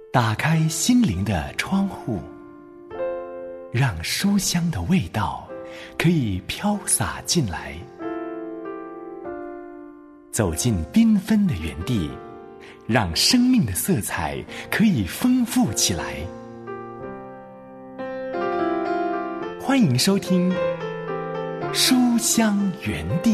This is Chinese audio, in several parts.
打开心灵的窗户，让书香的味道可以飘洒进来。走进缤纷的园地，让生命的色彩可以丰富起来。欢迎收听书香园地。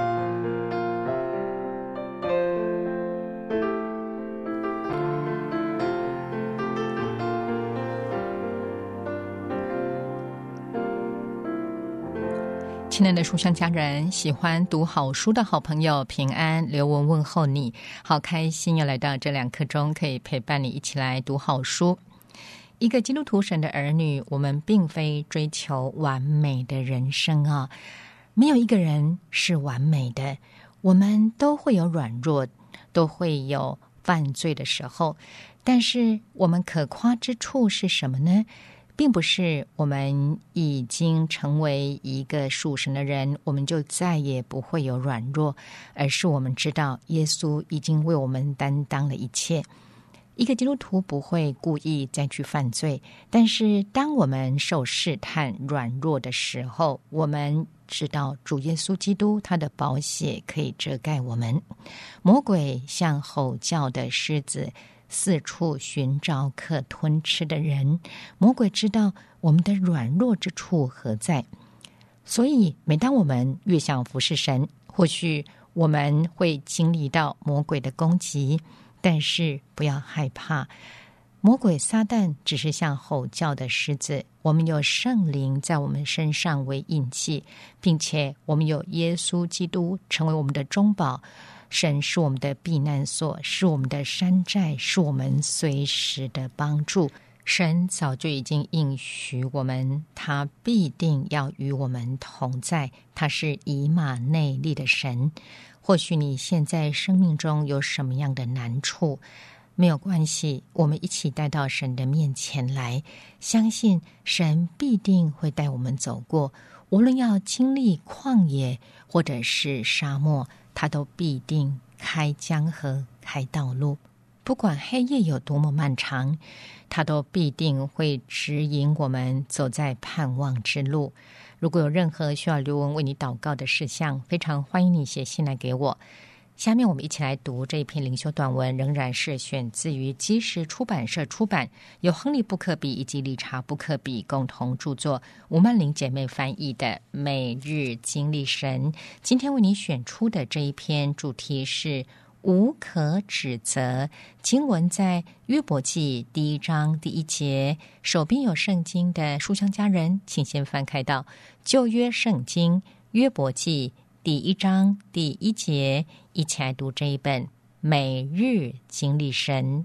亲爱的书香家人，喜欢读好书的好朋友，平安，刘文问候你，好开心又来到这2刻钟，可以陪伴你一起来读好书。一个基督徒神的儿女，我们并非追求完美的人生啊，没有一个人是完美的，我们都会有软弱，都会有犯罪的时候，但是我们可夸之处是什么呢？并不是我们已经成为一个属神的人，我们就再也不会有软弱，而是我们知道耶稣已经为我们担当了一切。一个基督徒不会故意再去犯罪，但是当我们受试探软弱的时候，我们知道主耶稣基督他的宝血可以遮盖我们。魔鬼像吼叫的狮子，四处寻找可吞吃的人，魔鬼知道我们的软弱之处何在，所以每当我们越想服侍神，或许我们会经历到魔鬼的攻击，但是不要害怕，魔鬼撒旦只是像吼叫的狮子，我们有圣灵在我们身上为印记，并且我们有耶稣基督成为我们的中保，神是我们的避难所，是我们的山寨，是我们随时的帮助。神早就已经应许我们，他必定要与我们同在，他是以马内利的神。或许你现在生命中有什么样的难处，没有关系，我们一起带到神的面前来，相信神必定会带我们走过，无论要经历旷野或者是沙漠，他都必定开江河，开道路。不管黑夜有多么漫长，他都必定会指引我们走在盼望之路。如果有任何需要刘文为你祷告的事项，非常欢迎你写信来给我。下面我们一起来读这一篇灵修短文，仍然是选自于基石出版社出版，由亨利布克比以及理查布克比共同著作，吴曼玲姐妹翻译的《每日经历神》。今天为你选出的这一篇主题是无可指责，经文在约伯记1章1节。手边有圣经的书香家人，请先翻开到旧约圣经约伯记1章1节，一起来读这一本每日经历神。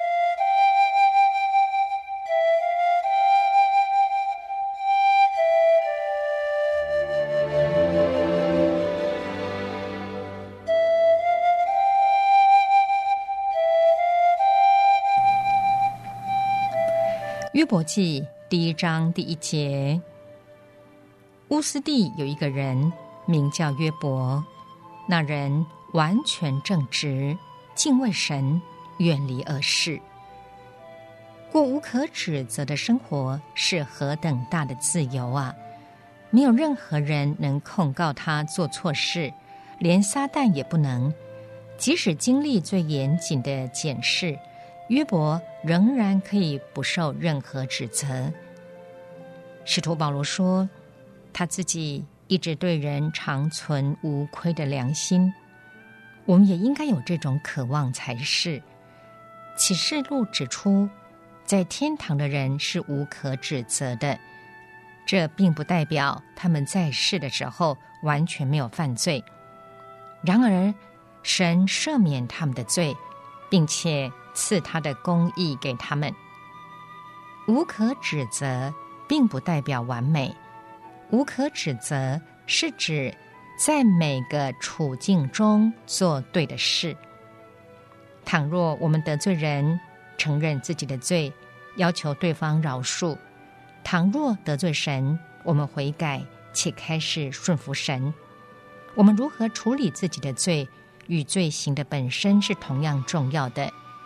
约伯记1章1节，乌斯地有一个人名叫约伯，那人完全正直，敬畏神，远离恶事，过无可指责的生活，是何等大的自由啊！没有任何人能控告他做错事，连撒旦也不能。即使经历最严谨的检视，约伯仍然可以不受任何指责。使徒保罗说，他自己一直对人常存无亏的良心，我们也应该有这种渴望才是。启示录指出，在天堂的人是无可指责的，这并不代表他们在世的时候完全没有犯罪。然而，神赦免他们的罪，并且赐他的公义给他们。无可指责并不代表完美，无可指责是指在每个处境中做对的事。倘若我们得罪人，承认自己的罪，要求对方饶恕；倘若得罪神，我们悔改且开始顺服神。我们如何处理自己的罪，与罪行的本身是同样重要的。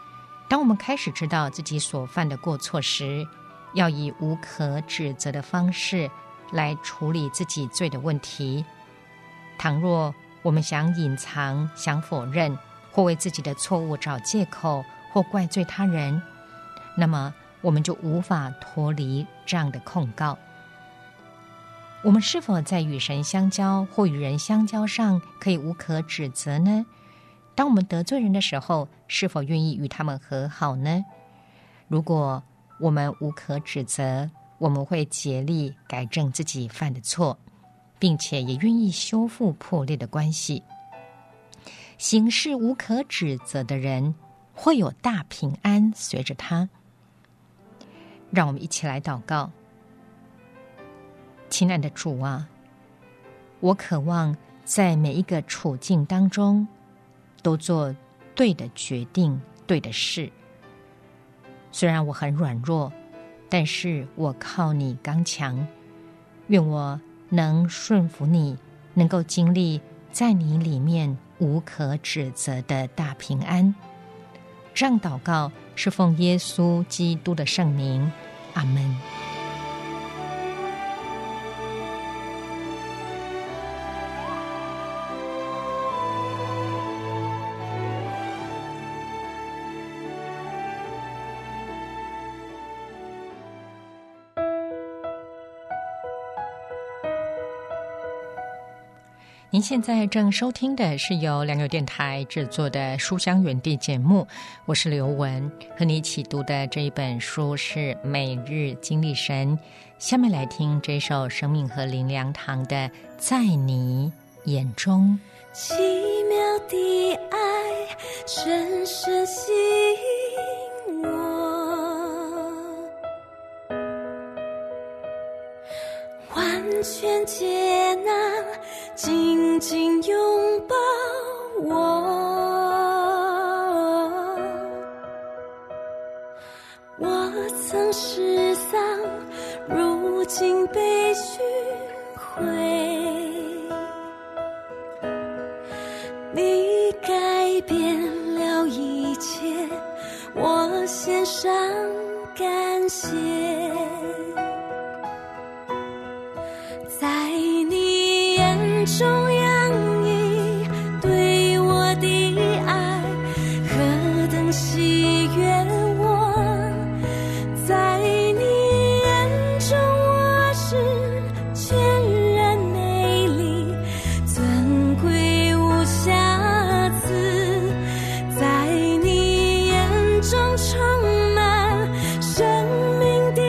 当我们开始知道自己所犯的过错时，要以无可指责的方式来处理自己罪的问题。倘若我们想隐藏、想否认，或为自己的错误找借口，或怪罪他人，那么我们就无法脱离这样的控告。我们是否在与神相交或与人相交上可以无可指责呢？当我们得罪人的时候，是否愿意与他们和好呢？如果我们无可指责，我们会竭力改正自己犯的错，并且也愿意修复破裂的关系。行事无可指责的人，会有大平安随着他。让我们一起来祷告。亲爱的主啊，我渴望在每一个处境当中都做对的决定，对的事。虽然我很软弱，但是我靠你刚强。愿我能顺服你，能够经历在你里面无可指责的大平安。这样祷告是奉耶稣基督的圣名，阿们。您现在正收听的是由良友电台制作的书香园地节目，我是刘文，和你一起读的这一本书是《每日经历神》。下面来听这首生命和灵粮堂的《在你眼中》。 奇妙的爱深深吸引我，完全接纳，紧紧拥抱我。我曾失丧，如今被寻回。你改变了一切，我献上感谢。在你眼中洋溢对我的爱，何等喜悦我。在你眼中我是全然美丽，尊贵无瑕疵。在你眼中充满生命的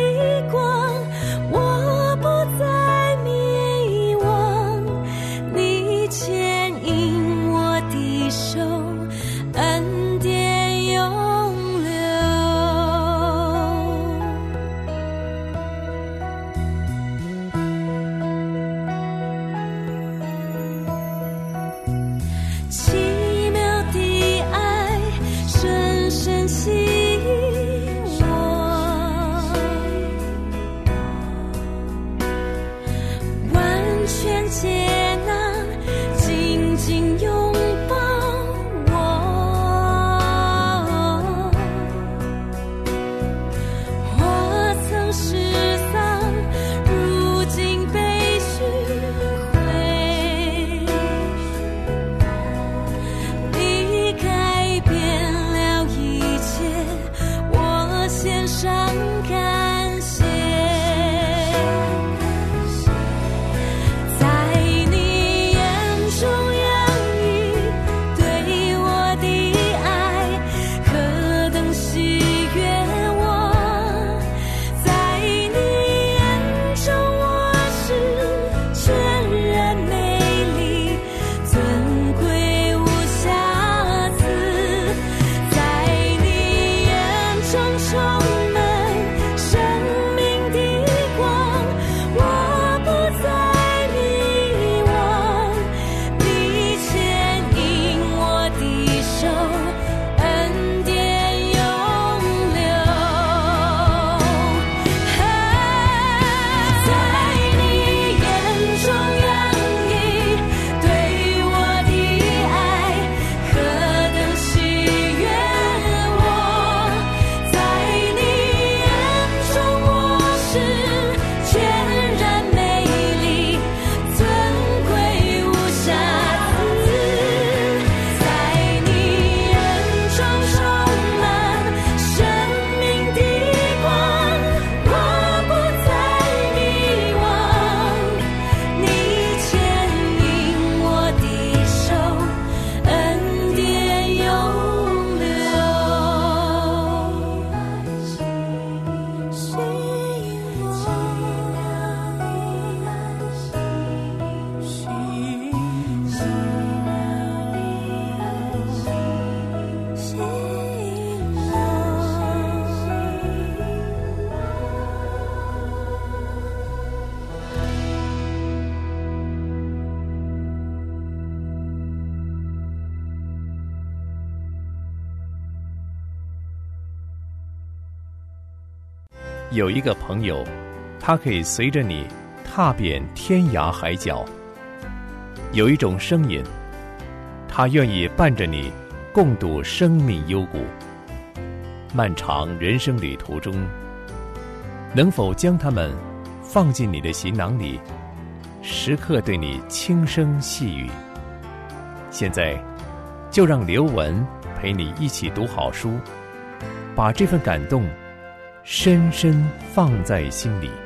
有一个朋友，他可以随着你踏遍天涯海角；有一种声音，他愿意伴着你共度生命幽谷。漫长人生旅途中，能否将它们放进你的行囊里，时刻对你轻声细语？现在就让刘文陪你一起读好书，把这份感动深深放在心里。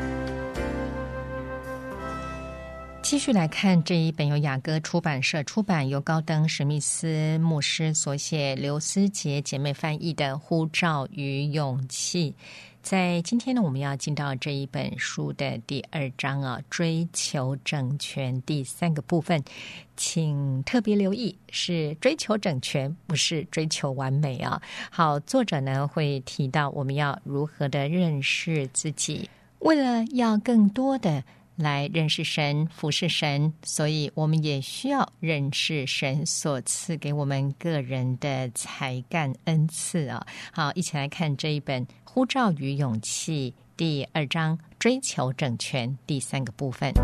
继续来看这一本由雅歌出版社出版，由高登史密斯牧师所写，刘思杰姐妹翻译的《呼召与勇气》。在今天呢，我们要进到这一本书的第2章啊，追求整全第3个部分，请特别留意，是追求整全，不是追求完美啊。好，作者呢会提到我们要如何的认识自己，为了要更多的来认识神、服侍神，所以我们也需要认识神所赐给我们个人的才干恩赐啊。好，一起来看这一本《呼召与勇气》第2章，追求整全第3个部分。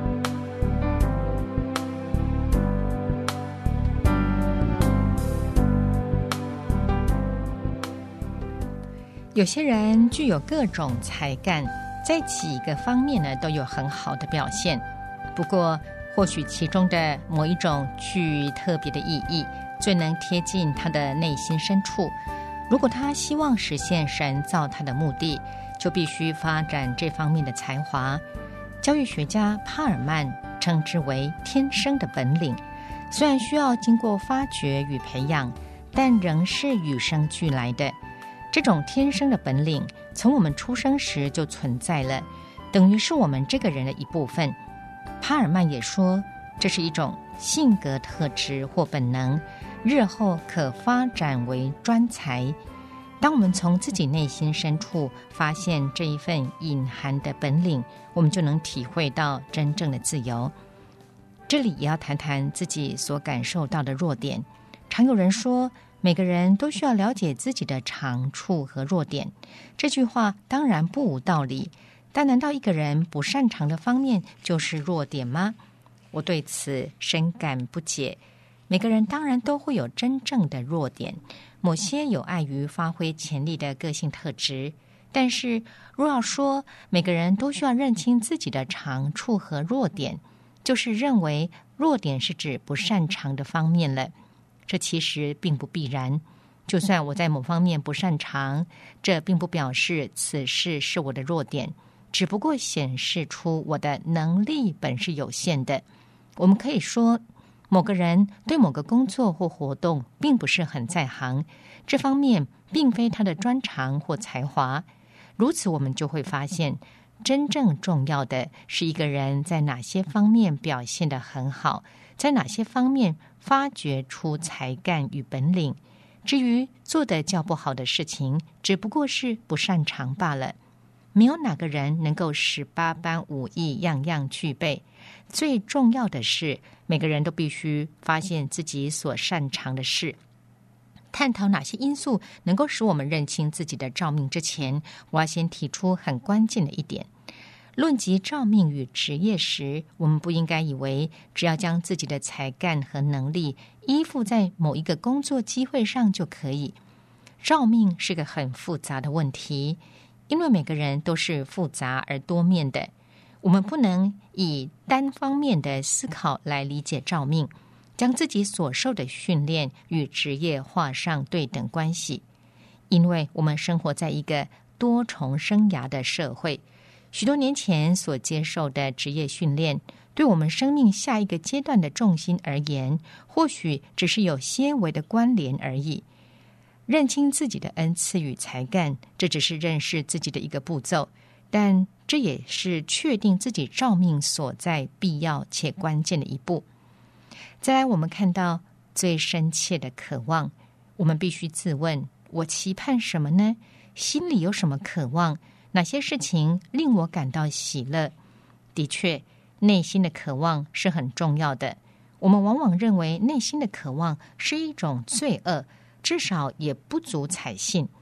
有些人具有各种才干，在几个方面呢都有很好的表现，不过或许其中的某一种具特别的意义，最能贴近他的内心深处。如果他希望实现神造他的目的，就必须发展这方面的才华。教育学家帕尔曼称之为天生的本领，虽然需要经过发掘与培养，但仍是与生俱来的。这种天生的本领从我们出生时就存在了，等于是我们这个人的一部分。帕尔曼也说，这是一种性格特质或本能，日后可发展为专才。当我们从自己内心深处发现这一份隐含的本领，我们就能体会到真正的自由。这里也要谈谈自己所感受到的弱点。常有人说，每个人都需要了解自己的长处和弱点，这句话当然不无道理，但难道一个人不擅长的方面就是弱点吗？我对此深感不解。每个人当然都会有真正的弱点，某些有碍于发挥潜力的个性特质，但是若要说每个人都需要认清自己的长处和弱点，就是认为弱点是指不擅长的方面了。这其实并不必然，就算我在某方面不擅长，这并不表示此事是我的弱点，只不过显示出我的能力本是有限的。我们可以说，某个人对某个工作或活动并不是很在行，这方面并非他的专长或才华。如此，我们就会发现，真正重要的是一个人在哪些方面表现得很好，在哪些方面发掘出才干与本领。至于做得较不好的事情，只不过是不擅长罢了。没有哪个人能够18般武艺样样具备，最重要的是每个人都必须发现自己所擅长的事。探讨哪些因素能够使我们认清自己的召命之前，我要先提出很关键的一点。论及召命与职业时，我们不应该以为只要将自己的才干和能力依附在某一个工作机会上就可以。召命是个很复杂的问题，因为每个人都是复杂而多面的，我们不能以单方面的思考来理解召命，将自己所受的训练与职业画上对等关系。因为我们生活在一个多重生涯的社会，许多年前所接受的职业训练，对我们生命下一个阶段的重心而言，或许只是有些微的关联而已。认清自己的恩赐与才干，这只是认识自己的一个步骤，但这也是确定自己召命所在必要且关键的一步。再来，我们看到最深切的渴望，我们必须自问，我期盼什么呢？心里有什么渴望？哪些事情令我感到喜乐？的确，内心的渴望是很重要的。我们往往认为内心的渴望是一种罪恶，至少也不足采信。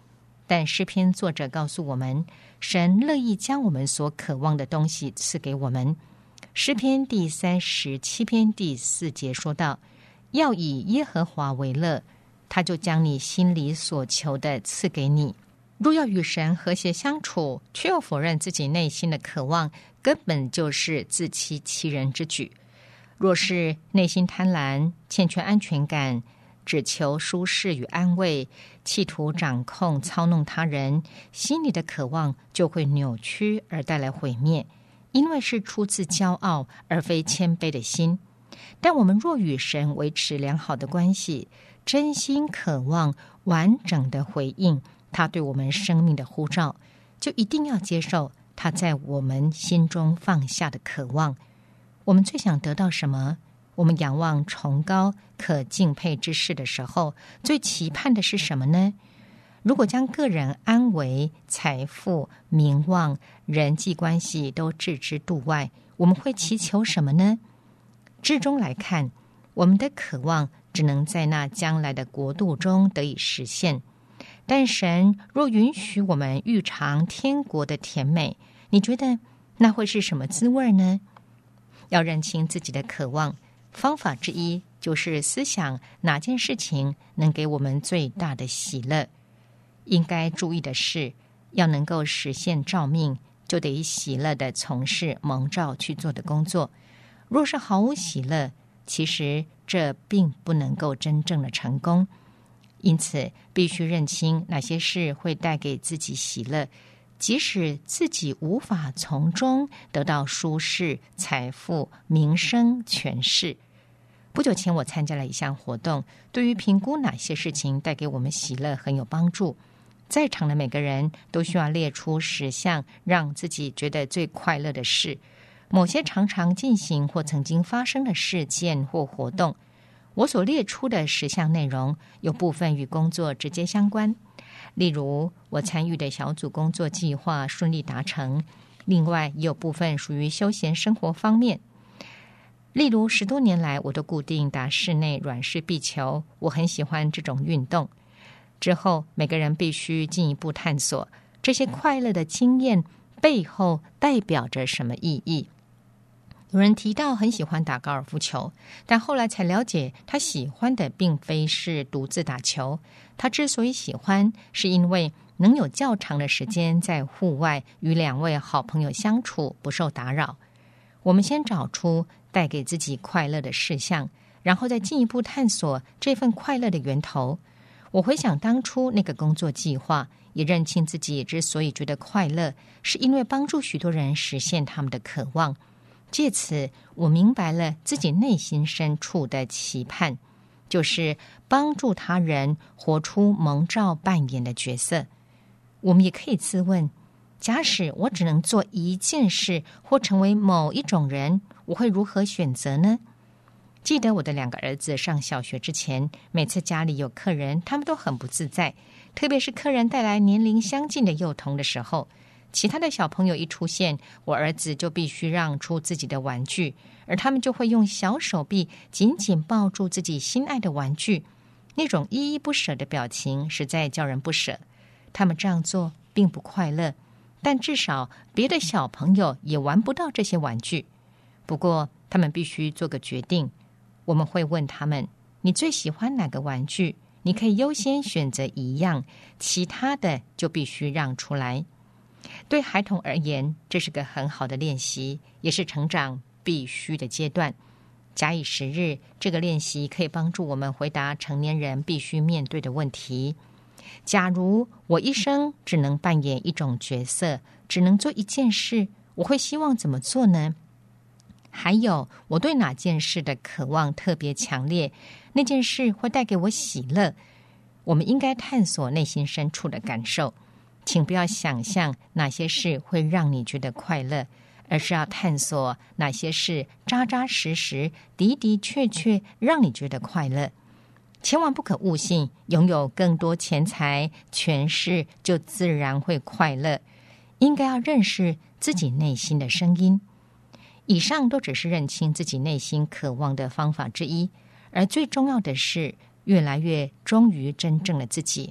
但诗篇作者告诉我们，神乐意将我们所渴望的东西赐给我们。诗篇第37篇第4节说道，要以耶和华为乐，他就将你心里所求的赐给你。若要与神和谐相处，却又否认自己内心的渴望，根本就是自欺欺人之举。若是内心贪婪，欠缺安全感，只求舒适与安慰，企图掌控操弄他人，心里的渴望就会扭曲而带来毁灭，因为是出自骄傲而非谦卑的心。但我们若与神维持良好的关系，真心渴望完整的回应他对我们生命的呼召，就一定要接受他在我们心中放下的渴望。我们最想得到什么？我们仰望崇高可敬佩之事的时候，最期盼的是什么呢？如果将个人安危、财富、名望、人际关系都置之度外，我们会祈求什么呢？至终来看，我们的渴望只能在那将来的国度中得以实现。但神若允许我们欲尝天国的甜美，你觉得那会是什么滋味呢？要认清自己的渴望，方法之一就是思想哪件事情能给我们最大的喜乐。应该注意的是，要能够实现召命，就得喜乐地从事蒙召去做的工作。若是毫无喜乐，其实这并不能够真正的成功。因此必须认清哪些事会带给自己喜乐，即使自己无法从中得到舒适、财富、名声、权势。不久前我参加了一项活动，对于评估哪些事情带给我们喜乐很有帮助。在场的每个人都需要列出10项让自己觉得最快乐的事，某些常常进行或曾经发生的事件或活动。我所列出的10项内容，有部分与工作直接相关，例如我参与的小组工作计划顺利达成，另外也有部分属于休闲生活方面。例如10多年来我都固定打室内软式壁球，我很喜欢这种运动。之后每个人必须进一步探索这些快乐的经验背后代表着什么意义。有人提到很喜欢打高尔夫球，但后来才了解他喜欢的并非是独自打球，他之所以喜欢，是因为能有较长的时间在户外与2位好朋友相处，不受打扰。我们先找出带给自己快乐的事项，然后再进一步探索这份快乐的源头。我回想当初那个工作计划，也认清自己之所以觉得快乐，是因为帮助许多人实现他们的渴望。借此我明白了自己内心深处的期盼，就是帮助他人活出蒙召扮演的角色。我们也可以自问，假使我只能做一件事或成为某一种人，我会如何选择呢？记得我的2个儿子上小学之前，每次家里有客人，他们都很不自在，特别是客人带来年龄相近的幼童的时候。其他的小朋友一出现，我儿子就必须让出自己的玩具，而他们就会用小手臂紧紧抱住自己心爱的玩具，那种依依不舍的表情实在叫人不舍。他们这样做并不快乐，但至少别的小朋友也玩不到这些玩具。不过他们必须做个决定，我们会问他们，你最喜欢哪个玩具？你可以优先选择一样，其他的就必须让出来。对孩童而言，这是个很好的练习，也是成长必须的阶段。假以时日，这个练习可以帮助我们回答成年人必须面对的问题。假如我一生只能扮演一种角色，只能做一件事，我会希望怎么做呢？还有，我对哪件事的渴望特别强烈，那件事会带给我喜乐。我们应该探索内心深处的感受，请不要想象哪些事会让你觉得快乐，而是要探索哪些事扎扎实实、的的确确让你觉得快乐。千万不可误信，拥有更多钱财、权势就自然会快乐。应该要认识自己内心的声音。以上都只是认清自己内心渴望的方法之一，而最重要的是越来越忠于真正的自己，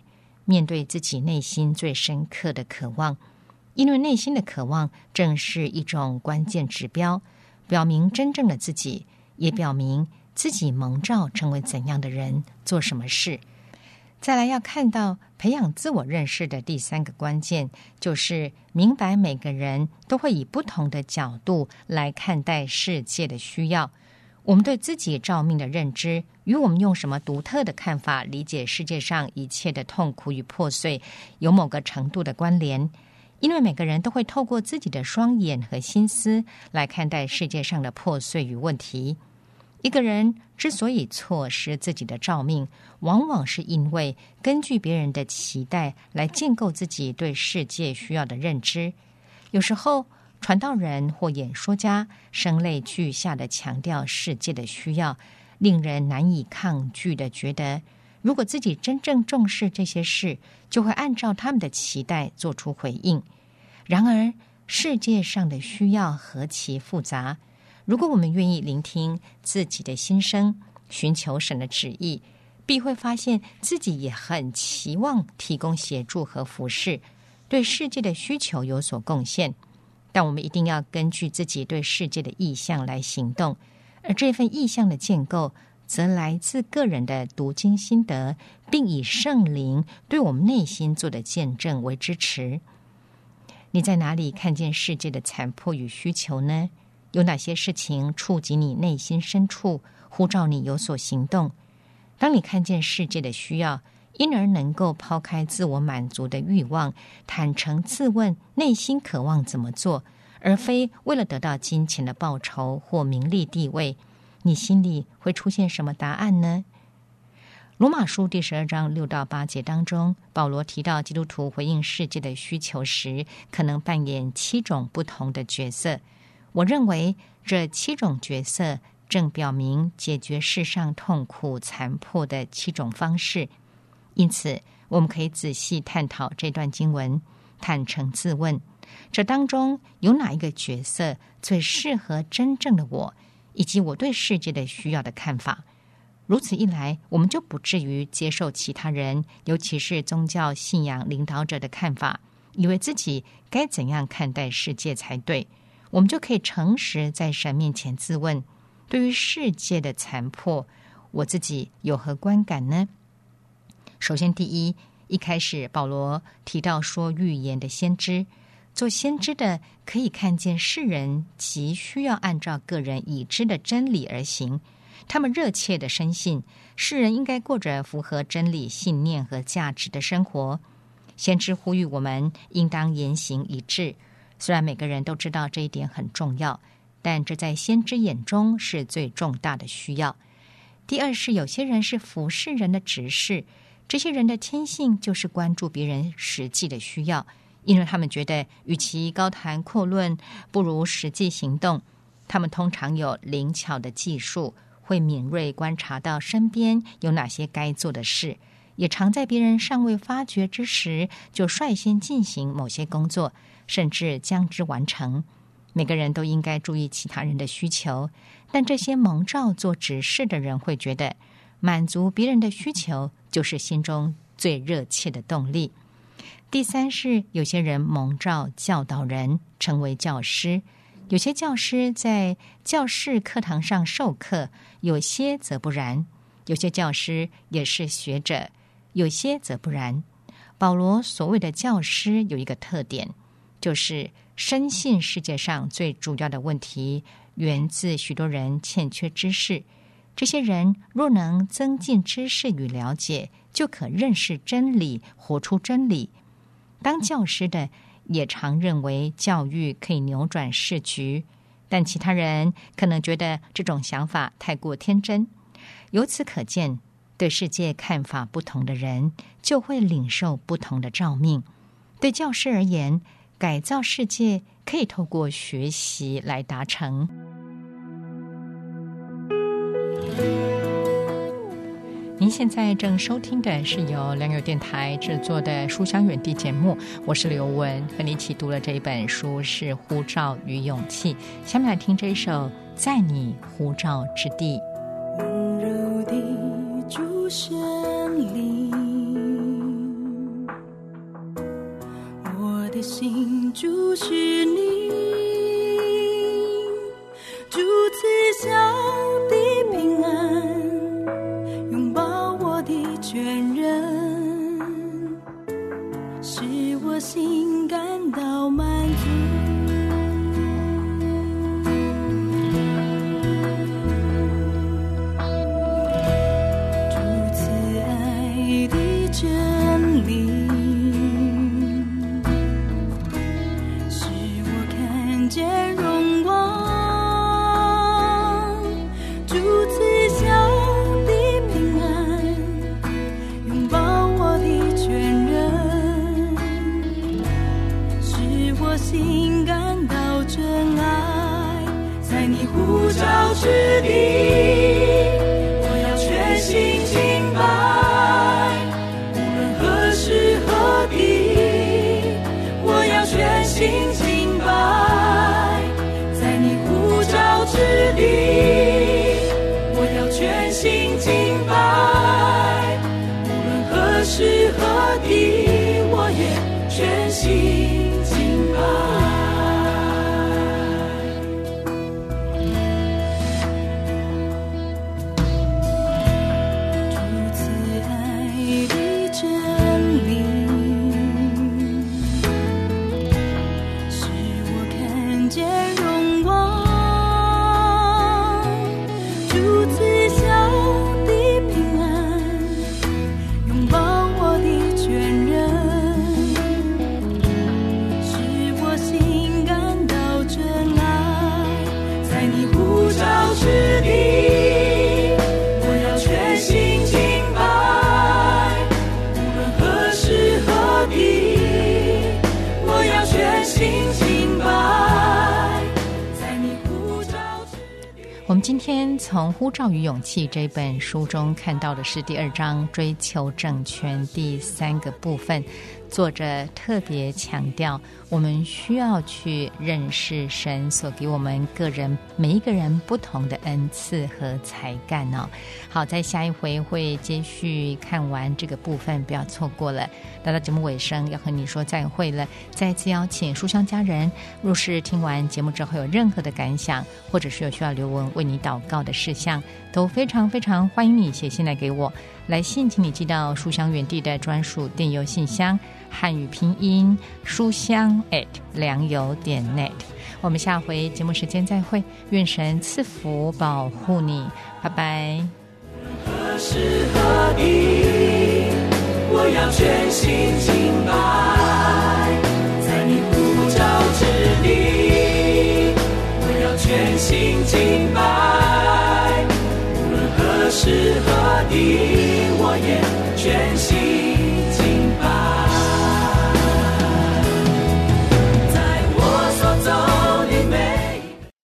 面对自己内心最深刻的渴望，因为内心的渴望正是一种关键指标，表明真正的自己，也表明自己蒙召成为怎样的人，做什么事。再来要看到培养自我认识的第三个关键，就是明白每个人都会以不同的角度来看待世界的需要。我们对自己召命的认知，与我们用什么独特的看法理解世界上一切的痛苦与破碎，有某个程度的关联。因为每个人都会透过自己的双眼和心思来看待世界上的破碎与问题。一个人之所以错失自己的召命，往往是因为根据别人的期待来建构自己对世界需要的认知。有时候传道人或演说家声泪俱下地强调世界的需要，令人难以抗拒地觉得，如果自己真正重视这些事，就会按照他们的期待做出回应。然而世界上的需要何其复杂，如果我们愿意聆听自己的心声，寻求神的旨意，必会发现自己也很期望提供协助和服侍，对世界的需求有所贡献。但我们一定要根据自己对世界的意向来行动，而这份意向的建构则来自个人的读经心得，并以圣灵对我们内心做的见证为支持。你在哪里看见世界的残破与需求呢？有哪些事情触及你内心深处，呼召你有所行动？当你看见世界的需要，因而能够抛开自我满足的欲望，坦诚自问内心渴望怎么做，而非为了得到金钱的报酬或名利地位，你心里会出现什么答案呢？罗马书第12章6到8节当中，保罗提到基督徒回应世界的需求时，可能扮演7种不同的角色。我认为这7种角色正表明解决世上痛苦残破的7种方式。因此我们可以仔细探讨这段经文，坦诚自问，这当中有哪一个角色最适合真正的我，以及我对世界的需要的看法。如此一来，我们就不至于接受其他人，尤其是宗教信仰领导者的看法，以为自己该怎样看待世界才对。我们就可以诚实在神面前自问，对于世界的残破，我自己有何观感呢？首先一开始保罗提到说预言的先知，做先知的可以看见世人急需要按照个人已知的真理而行，他们热切地深信世人应该过着符合真理信念和价值的生活。先知呼吁我们应当言行一致，虽然每个人都知道这一点很重要，但这在先知眼中是最重大的需要。第二是有些人是服侍人的执事，这些人的天性就是关注别人实际的需要，因为他们觉得与其高谈阔论，不如实际行动。他们通常有灵巧的技术，会敏锐观察到身边有哪些该做的事，也常在别人尚未发觉之时就率先进行某些工作，甚至将之完成。每个人都应该注意其他人的需求，但这些蒙召做执事的人会觉得满足别人的需求就是心中最热切的动力。第三是有些人蒙召教导人，成为教师。有些教师在教室课堂上授课，有些则不然；有些教师也是学者，有些则不然。保罗所谓的教师有一个特点，就是深信世界上最主要的问题源自许多人欠缺知识。这些人若能增进知识与了解，就可认识真理，活出真理。当教师的也常认为教育可以扭转世局，但其他人可能觉得这种想法太过天真。由此可见，对世界看法不同的人就会领受不同的召命。对教师而言，改造世界可以透过学习来达成。您现在正收听的是由良友电台制作的书香远地节目，我是刘雯，和你一起读了这一本书是《呼召与勇气》。下面来听这一首《在你呼召之地》。 温柔的主旋律的心注视你，主赐下的平安，拥抱我的全人，使我心感到满足。呼召之地，我要全心敬拜，无论何时何地，我要全心敬拜，在你呼召之地，我要全心敬拜，无论何时何地，我也全心敬拜。 我们今天从《呼召与勇气》这本书中看到的是第2章追求整全第3个部分，作者特别强调我们需要去认识神所给我们每一个人不同的恩赐和才干哦。好，在下一回会接续看完这个部分，不要错过了。来到节目尾声，要和你说再会了。再次邀请书香家人，若是听完节目之后有任何的感想，或者是有需要留文为你祷告的事项，都非常非常欢迎你写信来给我。来信请你寄到书香园地的专属电邮信箱，汉语拼音书香@良友.net。我们下回节目时间再会，愿神赐福保护你，拜拜。 何时何地，我要全心敬拜，在你呼召之地，我要全心敬拜，无论何时何地，我也全心